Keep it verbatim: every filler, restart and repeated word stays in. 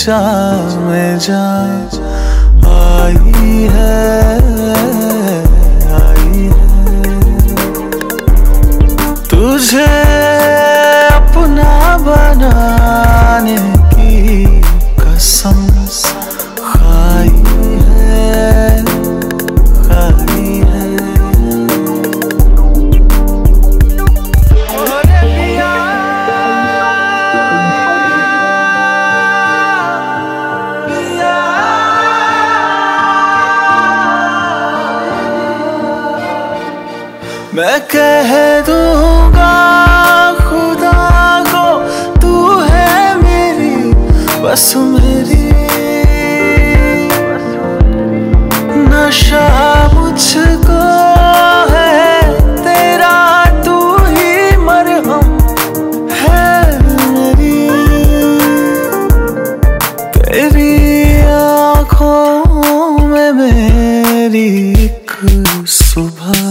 जा में जा आई है, आई है। तुझे अपना बनाने की कसम खाई है, खाई है। मैं कह दूंगा खुदा को तू है मेरी, बस मेरी। नशा मुझको है तेरा, तू ही मरहम है मेरी। तेरी आँखों में मेरी एक सुबह